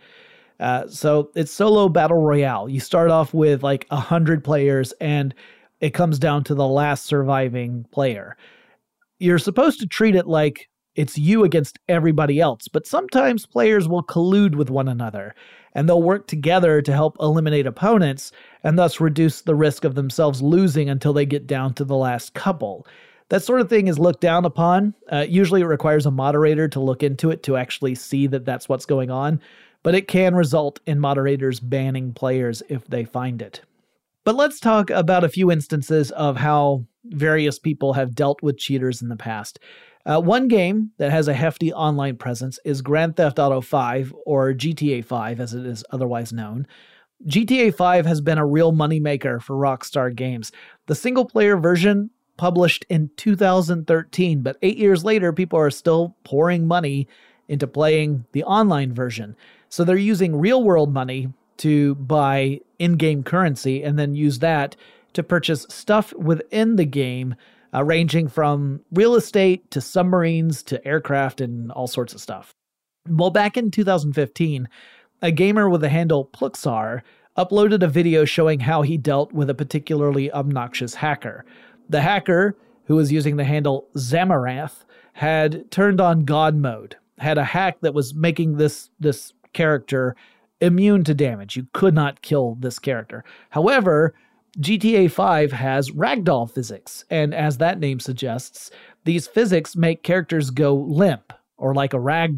So it's solo battle royale. You start off with like 100 players and it comes down to the last surviving player. You're supposed to treat it like it's you against everybody else, but sometimes players will collude with one another, and they'll work together to help eliminate opponents, and thus reduce the risk of themselves losing until they get down to the last couple. That sort of thing is looked down upon. Usually it requires a moderator to look into it to actually see that that's what's going on, but it can result in moderators banning players if they find it. But let's talk about a few instances of how various people have dealt with cheaters in the past. One game that has a hefty online presence is Grand Theft Auto 5, or GTA 5 as it is otherwise known. GTA 5 has been a real moneymaker for Rockstar Games. The single-player version published in 2013, but 8 years later, people are still pouring money into playing the online version. So they're using real-world money to buy in-game currency and then use that to purchase stuff within the game, ranging from real estate to submarines to aircraft and all sorts of stuff. Well, back in 2015, a gamer with the handle Pluxar uploaded a video showing how he dealt with a particularly obnoxious hacker. The hacker, who was using the handle Zamaranth, had turned on God mode, had a hack that was making this character immune to damage. You could not kill this character. However, GTA 5 has ragdoll physics, and as that name suggests, these physics make characters go limp, or like a ragdoll.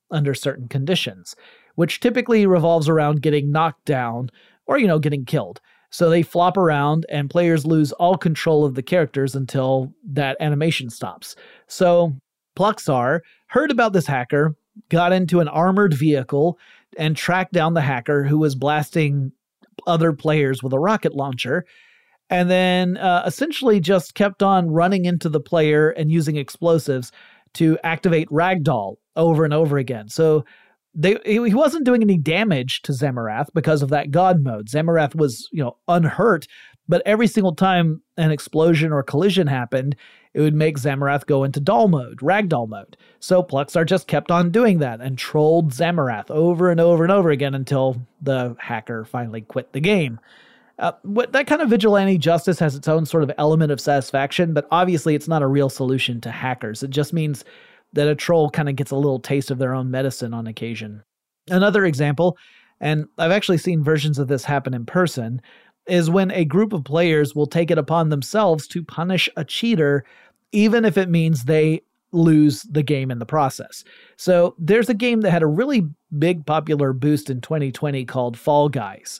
under certain conditions, which typically revolves around getting knocked down or, getting killed. So they flop around and players lose all control of the characters until that animation stops. So Pluxar heard about this hacker, got into an armored vehicle, and tracked down the hacker who was blasting other players with a rocket launcher, and then essentially just kept on running into the player and using explosives to activate Ragdoll over and over again. So he wasn't doing any damage to Zamorath because of that God mode. Zamorath was, unhurt, but every single time an explosion or collision happened, it would make Zamorath go into doll mode, Ragdoll mode. So Pluxar just kept on doing that and trolled Zamorath over and over and over again until the hacker finally quit the game. That kind of vigilante justice has its own sort of element of satisfaction, but obviously it's not a real solution to hackers. It just means that a troll kind of gets a little taste of their own medicine on occasion. Another example, and I've actually seen versions of this happen in person, is when a group of players will take it upon themselves to punish a cheater, even if it means they lose the game in the process. So there's a game that had a really big popular boost in 2020 called Fall Guys.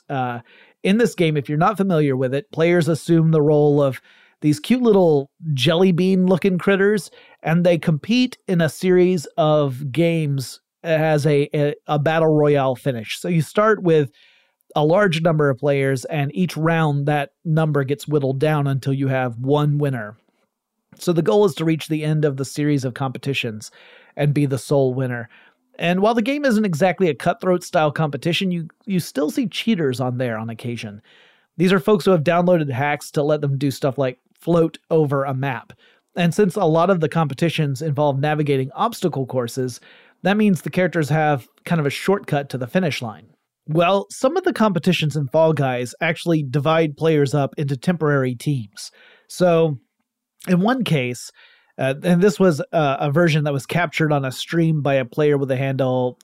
In this game, if you're not familiar with it, players assume the role of these cute little jelly bean looking critters, and they compete in a series of games as a battle royale finish. So you start with a large number of players, and each round that number gets whittled down until you have one winner. So the goal is to reach the end of the series of competitions and be the sole winner. And while the game isn't exactly a cutthroat style competition, you still see cheaters on there on occasion. These are folks who have downloaded hacks to let them do stuff like float over a map. And since a lot of the competitions involve navigating obstacle courses, that means the characters have kind of a shortcut to the finish line. Well, some of the competitions in Fall Guys actually divide players up into temporary teams. So in one case, and this was a version that was captured on a stream by a player with the handle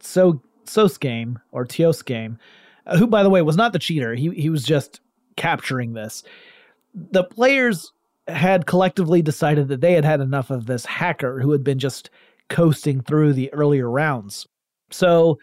Sosgame, or Tiosgame, who, by the way, was not the cheater. He was just capturing this. The players had collectively decided that they had had enough of this hacker who had been just coasting through the earlier rounds. So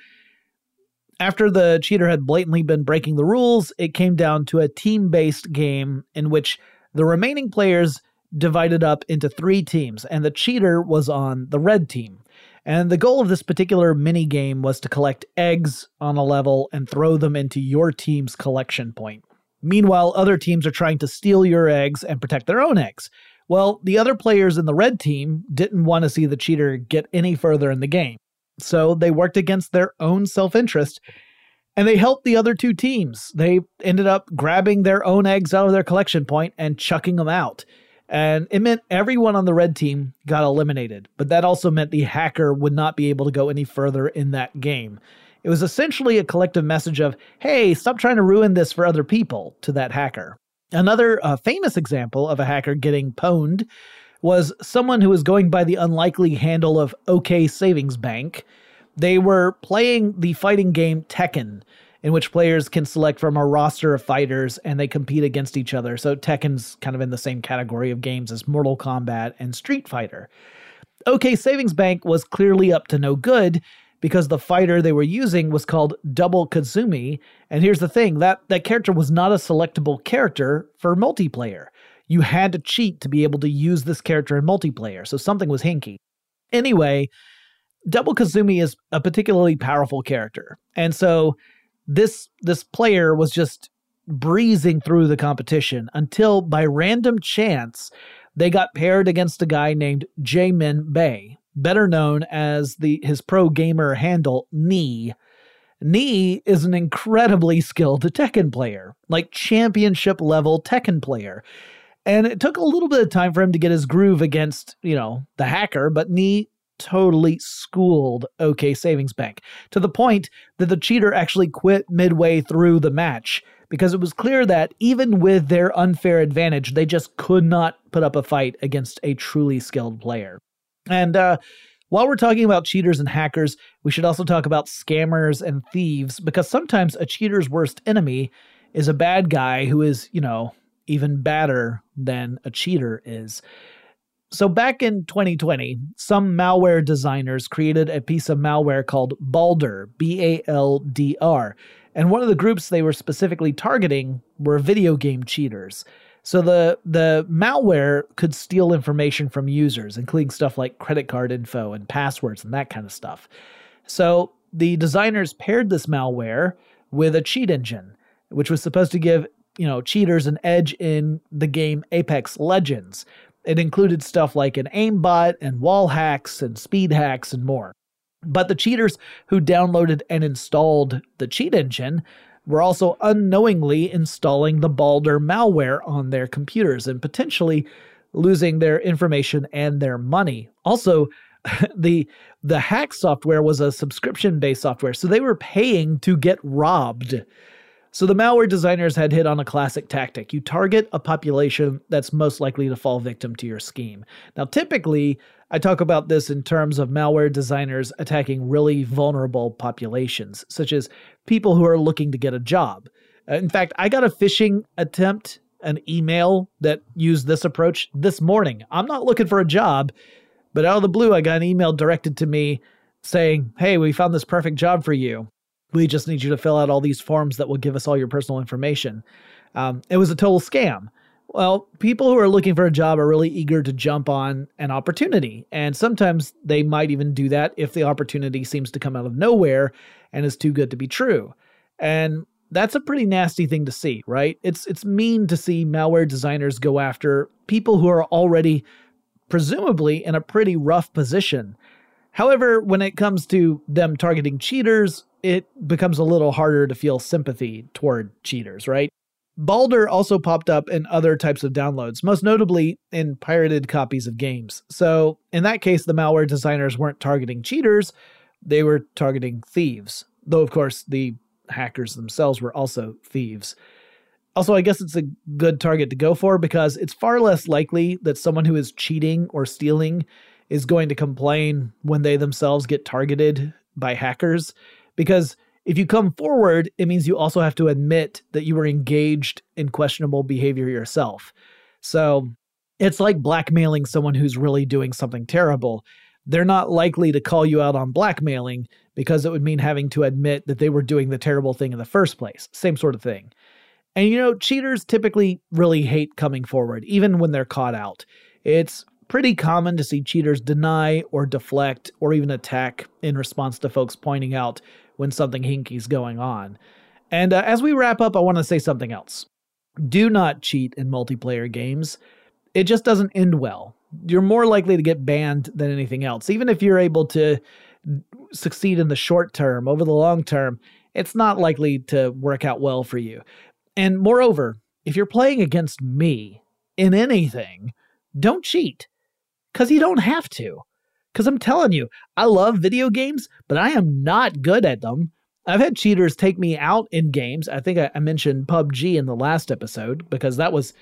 after the cheater had blatantly been breaking the rules, it came down to a team-based game in which the remaining players divided up into 3 teams, and the cheater was on the red team. And the goal of this particular mini game was to collect eggs on a level and throw them into your team's collection point. Meanwhile, other teams are trying to steal your eggs and protect their own eggs. Well, the other players in the red team didn't want to see the cheater get any further in the game. So they worked against their own self-interest, and they helped the other 2 teams. They ended up grabbing their own eggs out of their collection point and chucking them out. And it meant everyone on the red team got eliminated, but that also meant the hacker would not be able to go any further in that game. It was essentially a collective message of, hey, stop trying to ruin this for other people, to that hacker. Another famous example of a hacker getting pwned was someone who was going by the unlikely handle of OK Savings Bank. They were playing the fighting game Tekken, in which players can select from a roster of fighters and they compete against each other. So Tekken's kind of in the same category of games as Mortal Kombat and Street Fighter. OK Savings Bank was clearly up to no good because the fighter they were using was called Double Kazumi. And here's the thing, that character was not a selectable character for multiplayer. You had to cheat to be able to use this character in multiplayer, so something was hinky. Anyway, Double Kazumi is a particularly powerful character. And so this player was just breezing through the competition until, by random chance, they got paired against a guy named Jaemin Bae, better known as his pro gamer handle, Knee. Knee is an incredibly skilled Tekken player, like championship level Tekken player. And it took a little bit of time for him to get his groove against, the hacker, but Knee totally schooled OK Savings Bank, to the point that the cheater actually quit midway through the match, because it was clear that even with their unfair advantage, they just could not put up a fight against a truly skilled player. And while we're talking about cheaters and hackers, we should also talk about scammers and thieves, because sometimes a cheater's worst enemy is a bad guy who is, even badder than a cheater is. So back in 2020, some malware designers created a piece of malware called Baldur, B-A-L-D-R. And one of the groups they were specifically targeting were video game cheaters. So the malware could steal information from users, including stuff like credit card info and passwords and that kind of stuff. So the designers paired this malware with a cheat engine, which was supposed to give, cheaters an edge in the game Apex Legends. It included stuff like an aimbot and wall hacks and speed hacks and more. But the cheaters who downloaded and installed the cheat engine were also unknowingly installing the Baldur malware on their computers and potentially losing their information and their money. Also, the hack software was a subscription-based software, so they were paying to get robbed. So the malware designers had hit on a classic tactic. You target a population that's most likely to fall victim to your scheme. Now, typically, I talk about this in terms of malware designers attacking really vulnerable populations, such as people who are looking to get a job. In fact, I got a phishing attempt, an email that used this approach this morning. I'm not looking for a job, but out of the blue, I got an email directed to me saying, "Hey, we found this perfect job for you. We just need you to fill out all these forms that will give us all your personal information." It was a total scam. Well, people who are looking for a job are really eager to jump on an opportunity, and sometimes they might even do that if the opportunity seems to come out of nowhere and is too good to be true. And that's a pretty nasty thing to see, right? It's mean to see malware designers go after people who are already presumably in a pretty rough position. However, when it comes to them targeting cheaters, it becomes a little harder to feel sympathy toward cheaters, right? Baldur also popped up in other types of downloads, most notably in pirated copies of games. So in that case, the malware designers weren't targeting cheaters, they were targeting thieves. Though, of course, the hackers themselves were also thieves. Also, I guess it's a good target to go for because it's far less likely that someone who is cheating or stealing is going to complain when they themselves get targeted by hackers. Because if you come forward, it means you also have to admit that you were engaged in questionable behavior yourself. So it's like blackmailing someone who's really doing something terrible. They're not likely to call you out on blackmailing because it would mean having to admit that they were doing the terrible thing in the first place. Same sort of thing. And cheaters typically really hate coming forward, even when they're caught out. It's pretty common to see cheaters deny or deflect or even attack in response to folks pointing out when something hinky's going on. And as we wrap up, I want to say something else. Do not cheat in multiplayer games. It just doesn't end well. You're more likely to get banned than anything else. Even if you're able to succeed in the short term, over the long term, it's not likely to work out well for you. And moreover, if you're playing against me in anything, don't cheat. Because you don't have to. Because I'm telling you, I love video games, but I am not good at them. I've had cheaters take me out in games. I think I mentioned PUBG in the last episode, because that was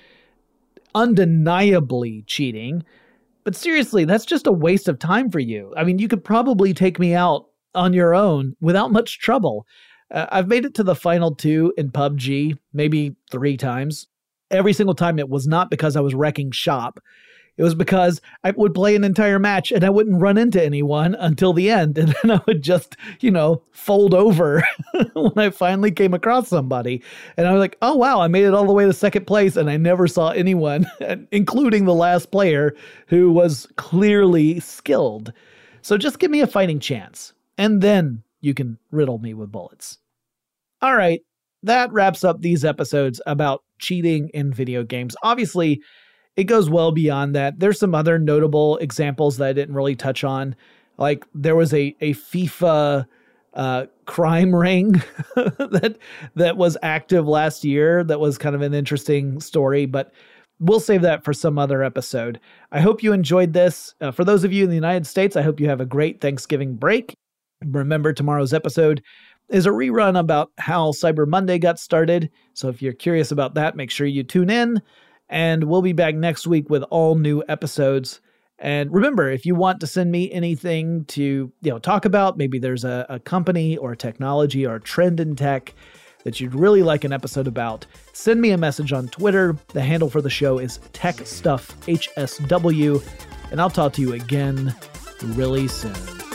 undeniably cheating. But seriously, that's just a waste of time for you. I mean, you could probably take me out on your own without much trouble. I've made it to the final 2 in PUBG, maybe 3 times. Every single time it was not because I was wrecking shop. It was because I would play an entire match and I wouldn't run into anyone until the end. And then I would just, fold over when I finally came across somebody. And I was like, oh, wow, I made it all the way to second place. And I never saw anyone, including the last player who was clearly skilled. So just give me a fighting chance. And then you can riddle me with bullets. All right, that wraps up these episodes about cheating in video games. Obviously, it goes well beyond that. There's some other notable examples that I didn't really touch on. Like there was a FIFA crime ring that was active last year. That was kind of an interesting story, but we'll save that for some other episode. I hope you enjoyed this. For those of you in the United States, I hope you have a great Thanksgiving break. Remember, tomorrow's episode is a rerun about how Cyber Monday got started. So if you're curious about that, make sure you tune in. And we'll be back next week with all new episodes. And remember, if you want to send me anything to talk about, maybe there's a company or a technology or a trend in tech that you'd really like an episode about, send me a message on Twitter. The handle for the show is TechStuffHSW. and I'll talk to you again really soon.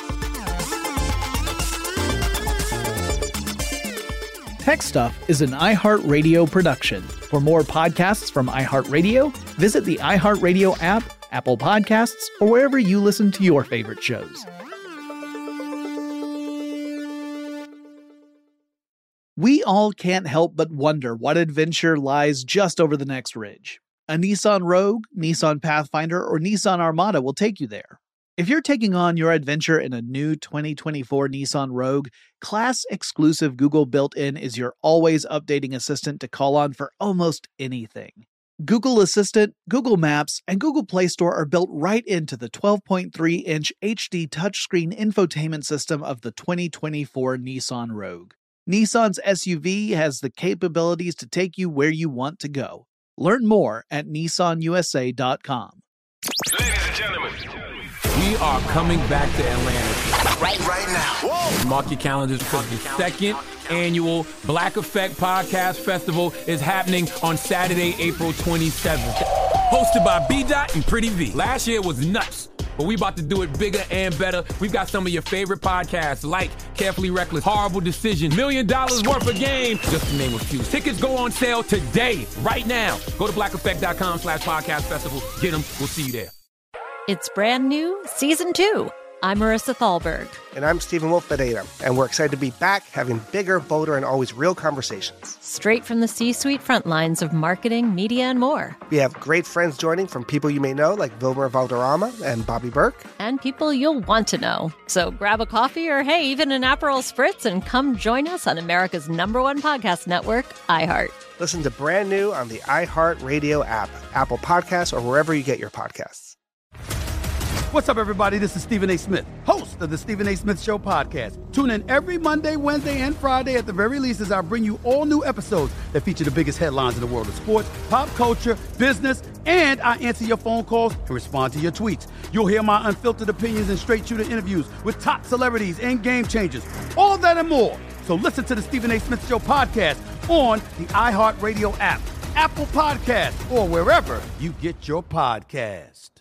Tech Stuff is an iHeartRadio production. For more podcasts from iHeartRadio, visit the iHeartRadio app, Apple Podcasts, or wherever you listen to your favorite shows. We all can't help but wonder what adventure lies just over the next ridge. A Nissan Rogue, Nissan Pathfinder, or Nissan Armada will take you there. If you're taking on your adventure in a new 2024 Nissan Rogue, class-exclusive Google built-in is your always updating assistant to call on for almost anything. Google Assistant, Google Maps, and Google Play Store are built right into the 12.3-inch HD touchscreen infotainment system of the 2024 Nissan Rogue. Nissan's SUV has the capabilities to take you where you want to go. Learn more at nissanusa.com. Ladies and gentlemen, We are coming back to Atlanta. right now. Whoa! Mark your calendars because the second annual Black Effect Podcast Festival is happening on Saturday, April 27th. Hosted by B-Dot and Pretty V. Last year was nuts, but we about to do it bigger and better. We've got some of your favorite podcasts like Carefully Reckless, Horrible Decision, $1 Million Worth of Game, just to name a few. Tickets go on sale today, right now. Go to blackeffect.com/podcast festival. Get them. We'll see you there. It's brand new, Season 2. I'm Marissa Thalberg. And I'm Stephen Wolf-Bedeta, and we're excited to be back having bigger, bolder, and always real conversations. Straight from the C-suite front lines of marketing, media, and more. We have great friends joining from people you may know, like Wilmer Valderrama and Bobby Burke. And people you'll want to know. So grab a coffee or, hey, even an Aperol Spritz and come join us on America's #1 podcast network, iHeart. Listen to brand new on the iHeart Radio app, Apple Podcasts, or wherever you get your podcasts. What's up, everybody? This is Stephen A. Smith, host of the Stephen A. Smith Show podcast. Tune in every Monday, Wednesday, and Friday at the very least as I bring you all new episodes that feature the biggest headlines in the world of sports, pop culture, business, and I answer your phone calls and respond to your tweets. You'll hear my unfiltered opinions and straight-shooter interviews with top celebrities and game changers. All that and more. So listen to the Stephen A. Smith Show podcast on the iHeartRadio app, Apple Podcasts, or wherever you get your podcasts.